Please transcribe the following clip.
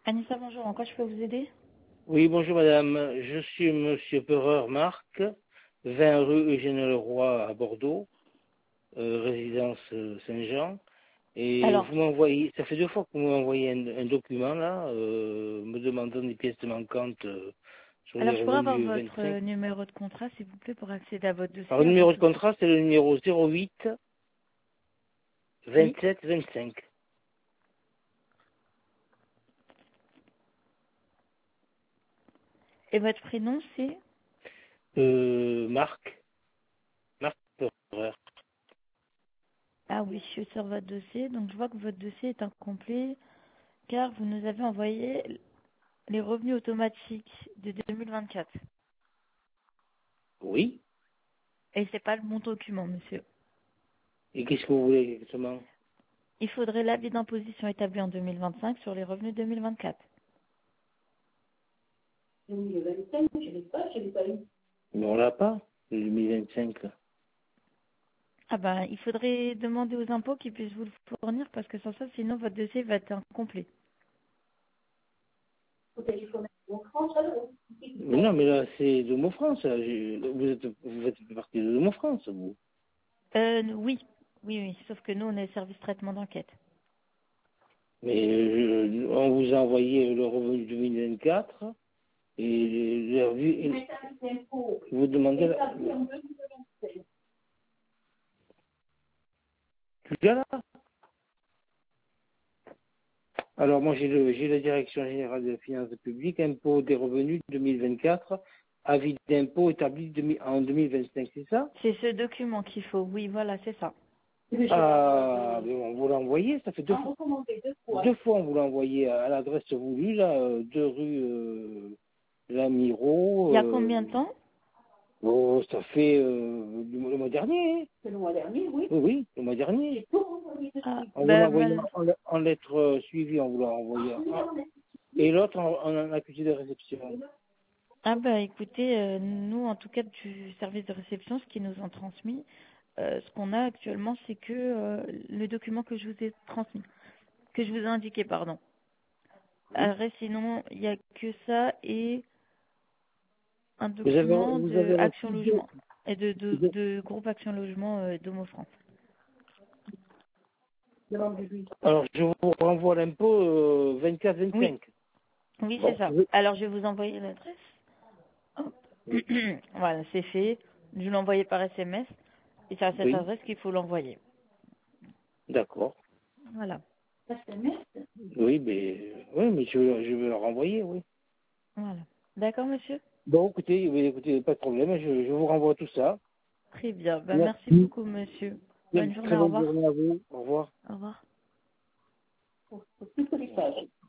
Anissa, bonjour. En quoi je peux vous aider? Oui, bonjour madame. Je suis monsieur Peureur Marc, 20 rue Eugène Leroy à Bordeaux, résidence Saint-Jean. Et Alors, vous m'envoyez, ça fait 2 fois que vous m'envoyez un document là, me demandant des pièces manquantes sur les alors, je pourrais avoir revenus votre 25. numéro de contrat, s'il vous plaît, pour accéder à votre Alors dossier le afin numéro de que je puisse... contrat, c'est le numéro 08 Oui. 27 25. Et votre prénom, c'est? Marc, Marc Peureur. Ah oui, je suis sur votre dossier. Donc, je vois que votre dossier est incomplet car vous nous avez envoyé les revenus automatiques de 2024. Oui. Et c'est pas le bon document, monsieur. Et qu'est-ce que vous voulez exactement? Il faudrait l'avis d'imposition établi en 2025 sur les revenus 2024. 2025, je l'ai pas eu. Mais on l'a pas, le 2025 là. Ah ben, il faudrait demander aux impôts qu'ils puissent vous le fournir parce que sans ça, sinon votre dossier va être incomplet. Mais non, mais là, c'est de Mo France. Là. Vous faites partie de Mo France, vous. Oui, oui, sauf que nous, on est service traitement d'enquête. Mais on vous a envoyé le revenu 2024 et la revue. Vous demandez. Tu es là? Alors, moi, j'ai la Direction générale des finances publiques, impôt des revenus 2024, avis d'impôt établi en 2025, c'est ça? C'est ce document qu'il faut, oui, voilà, c'est ça. Ah, mais on vous l'a envoyé, ça fait 2 fois. 2 fois, on vous l'a envoyé à l'adresse voulue, là, 2 rue Il y Lamiro. a combien de temps? Oh, ça fait le mois dernier. Hein. C'est le mois dernier, oui. Oui, oui, le mois dernier. Ah, On vous l'a ben, envoyé en lettre suivie, on vous l'a envoyé. Et l'autre en accusé de réception. écoutez, nous, en tout cas, du service de réception, ce qu'ils nous ont transmis, ce qu'on a actuellement, c'est que le document que je vous ai transmis, que je vous ai indiqué, pardon. Oui. Après, sinon, il n'y a que ça et un Vous document de avez Action reçu Logement et de groupe Action Logement d'Homo France. Alors, je vous renvoie l'impôt Oui, 24-25. oui, c'est Bon, ça. Alors, je vais vous envoyer l'adresse. Hop. oui. Voilà, c'est fait. Je l'ai envoyé par SMS et c'est à cette Oui, adresse qu'il faut l'envoyer. d'accord. Voilà. Oui, mais je vais le renvoyer, oui. Voilà. D'accord, monsieur? Bon, écoutez, pas de problème, je vous renvoie tout ça. Très bien. Ben, merci Merci. beaucoup, monsieur. Une Bonne journée. très Au bonne revoir. journée à vous. Au revoir. Au revoir.